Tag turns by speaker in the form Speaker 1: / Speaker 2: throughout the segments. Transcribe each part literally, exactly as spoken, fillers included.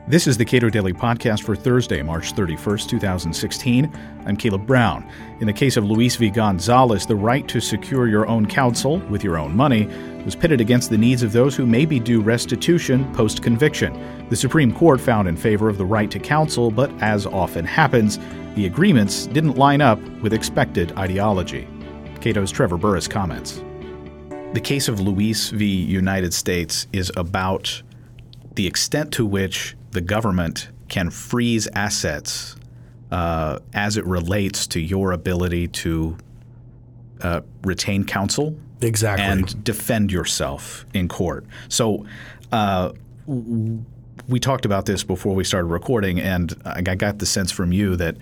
Speaker 1: This is the Cato Daily Podcast for Thursday, March thirty-first, twenty sixteen. I'm Caleb Brown. In the case of Luis V. Gonzalez, the right to secure your own counsel with your own money was pitted against the needs of those who may be due restitution post-conviction. The Supreme Court found in favor of the right to counsel, but as often happens, the agreements didn't line up with expected ideology. Cato's Trevor Burrus comments. The case of Luis v. United States is about the extent to which the government can freeze assets uh, as it relates to your ability to uh, retain counsel
Speaker 2: exactly.
Speaker 1: and defend yourself in court. So uh, w- we talked about this before we started recording, and I got the sense from you that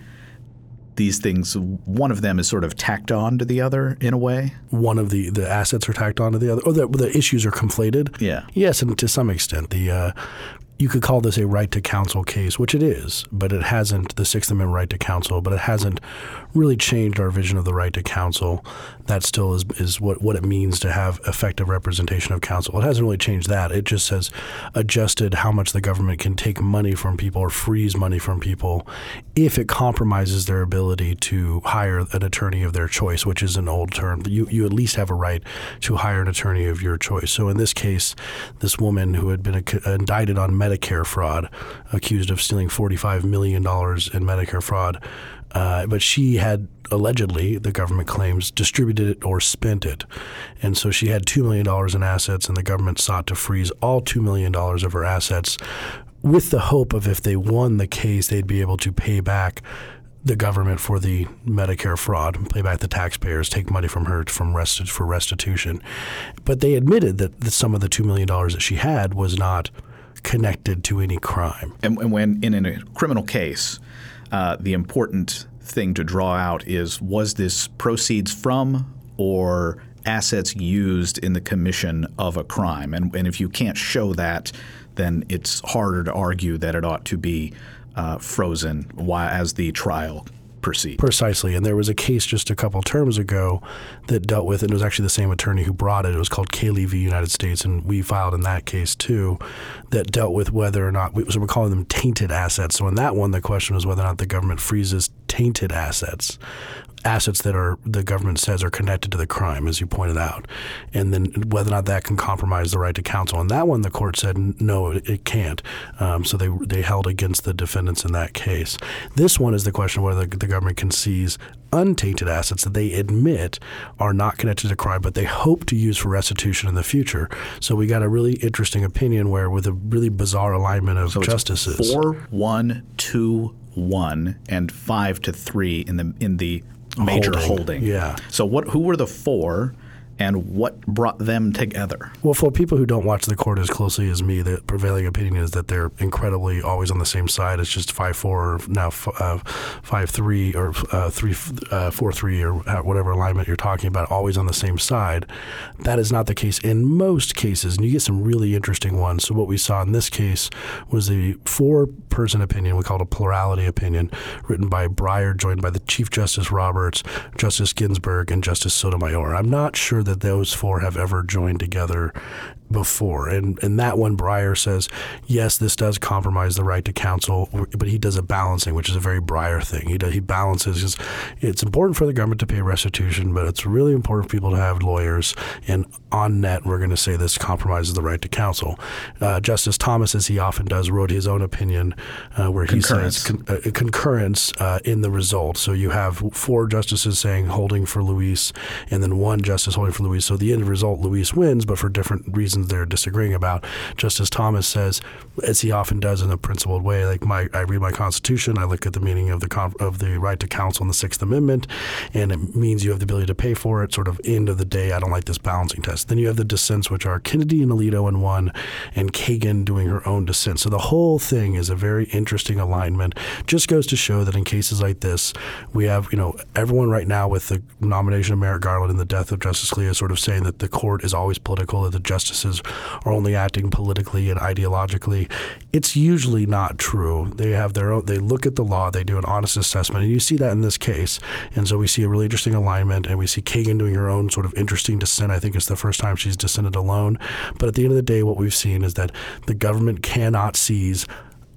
Speaker 1: these things, one of them is sort of tacked on to the other in a way.
Speaker 2: One of the, the assets are tacked on to the other, or the, the issues are conflated.
Speaker 1: Yeah.
Speaker 2: Yes, and to some extent, the uh, you could call this a right to counsel case, which it is, but it hasn't, the Sixth Amendment right to counsel, but it hasn't really changed our vision of the right to counsel. That still is, is what, what it means to have effective representation of counsel. It hasn't really changed that. It just has adjusted how much the government can take money from people or freeze money from people if it compromises their ability to hire an attorney of their choice, which is an old term. You, you at least have a right to hire an attorney of your choice. So in this case, this woman who had been a, indicted on Medicare fraud, accused of stealing forty-five million dollars in Medicare fraud, uh, but she had allegedly, the government claims, distributed it or spent it. And so she had two million dollars in assets, and the government sought to freeze all two million dollars of her assets with the hope of if they won the case, they'd be able to pay back the government for the Medicare fraud, pay back the taxpayers, take money from her from resti- for restitution. But they admitted that the, some of the two million dollars that she had was not connected to any crime.
Speaker 1: And, and when in, in a criminal case, uh, the important thing to draw out is, was this proceeds from or assets used in the commission of a crime? And, and if you can't show that, then it's harder to argue that it ought to be uh, frozen while, as the trial proceeds.
Speaker 2: Precisely. And there was a case just a couple terms ago that dealt with, and it was actually the same attorney who brought it. It was called Cayley v. United States, and we filed in that case too, that dealt with whether or not, so we're calling them tainted assets. So in that one, the question was whether or not the government freezes tainted assets. Assets that are the government says are connected to the crime, as you pointed out, and then whether or not that can compromise the right to counsel. And that one, the court said no, it, it can't. Um, so they they held against the defendants in that case. This one is the question whether the, the government can seize untainted assets that they admit are not connected to crime, but they hope to use for restitution in the future. So we got a really interesting opinion where, with a really bizarre alignment of
Speaker 1: so
Speaker 2: justices,
Speaker 1: it's four, one, two, one, and five to three in the in the major
Speaker 2: holding.
Speaker 1: holding.
Speaker 2: Yeah.
Speaker 1: So what? Who were the four, and what brought them together?
Speaker 2: Well, for people who don't watch the court as closely as me, the prevailing opinion is that they're incredibly always on the same side. It's just five four, or now uh, five three, or uh, three uh, four three, or whatever alignment you're talking about, always on the same side. That is not the case in most cases, and you get some really interesting ones. So what we saw in this case was a four-person opinion, we call it a plurality opinion, written by Breyer, joined by the Chief Justice Roberts, Justice Ginsburg, and Justice Sotomayor. I'm not sure that those four have ever joined together before. And and that one, Breyer says, yes, this does compromise the right to counsel, but he does a balancing, which is a very Breyer thing. He does, he balances his, it's important for the government to pay restitution, but it's really important for people to have lawyers. And on net, we're going to say this compromises the right to counsel. Uh, Justice Thomas, as he often does, wrote his own opinion uh, where he says con- uh, concurrence uh, in the result. So you have four justices saying holding for Luis, and then one justice holding for Luis. So the end result, Luis wins, but for different reasons they're disagreeing about. Justice Thomas says, as he often does in a principled way, like my, I read my Constitution, I look at the meaning of the con- of the right to counsel in the Sixth Amendment, and it means you have the ability to pay for it. Sort of end of the day, I don't like this balancing test. Then you have the dissents, which are Kennedy and Alito in one, and Kagan doing her own dissent. So the whole thing is a very interesting alignment. Just goes to show that in cases like this, we have, you know, everyone right now with the nomination of Merrick Garland and the death of Justice Scalia sort of saying that the court is always political, that the justices are only acting politically and ideologically. It's usually not true. They have their own, they look at the law, they do an honest assessment, and you see that in this case. And so we see a really interesting alignment, and we see Kagan doing her own sort of interesting dissent. I think it's the first time she's dissented alone. But at the end of the day, what we've seen is that the government cannot seize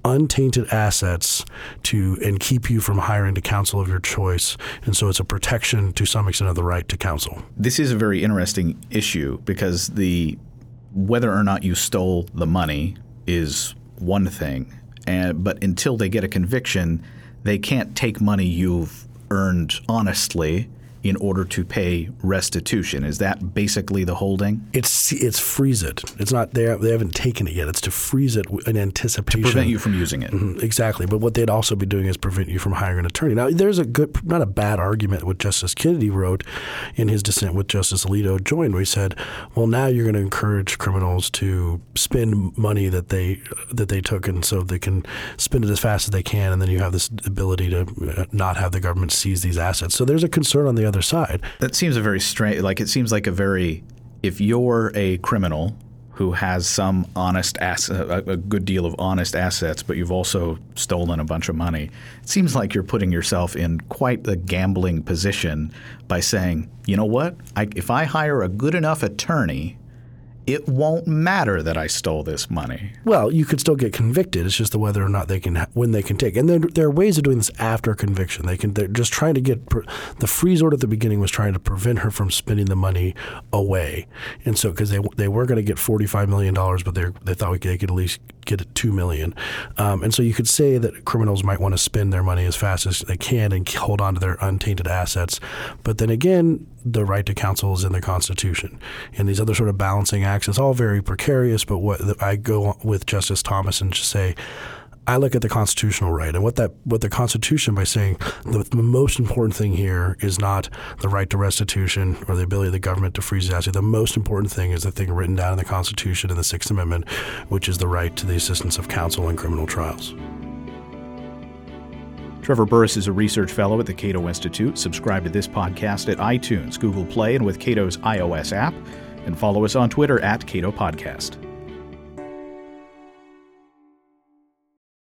Speaker 2: untainted assets to and keep you from hiring to counsel of your choice. And so it's a protection to some extent of the right to counsel.
Speaker 1: This is a very interesting issue because the whether or not you stole the money is one thing, and but until they get a conviction, they can't take money you've earned honestly in order to pay restitution. Is that basically the holding?
Speaker 2: It's it's freeze it. It's not they they haven't taken it yet. It's to freeze it in anticipation.
Speaker 1: To prevent you from using it.
Speaker 2: Mm-hmm, exactly. But what they'd also be doing is prevent you from hiring an attorney. Now, there's a good, not a bad argument what Justice Kennedy wrote in his dissent with Justice Alito joined, where he said, well, now you're going to encourage criminals to spend money that they that they took, and so they can spend it as fast as they can, and then you have this ability to not have the government seize these assets. So there's a concern on the other side.
Speaker 1: That seems a very strange, like it seems like a very, if you're a criminal who has some honest asset, a, a good deal of honest assets, but you've also stolen a bunch of money, it seems like you're putting yourself in quite a gambling position by saying, you know what, I, if I hire a good enough attorney, it won't matter that I stole this money.
Speaker 2: Well, you could still get convicted. It's just the whether or not they can, when they can take. And there, there are ways of doing this after conviction. They can. They're just trying to get the freeze order at the beginning was trying to prevent her from spending the money away. And so, because they they were going to get forty-five million dollars, but they they thought they could at least get it two million dollars. Um, and so you could say that criminals might want to spend their money as fast as they can and hold on to their untainted assets. But then again, the right to counsel is in the Constitution. And these other sort of balancing acts, it's all very precarious, but what I go with Justice Thomas and just say, I look at the constitutional right, and what that what the Constitution, by saying the, the most important thing here is not the right to restitution or the ability of the government to freeze the asset. The most important thing is the thing written down in the Constitution in the Sixth Amendment, which is the right to the assistance of counsel in criminal trials.
Speaker 1: Trevor Burrus is a research fellow at the Cato Institute. Subscribe to this podcast at iTunes, Google Play, and with Cato's iOS app. And follow us on Twitter at Cato Podcast.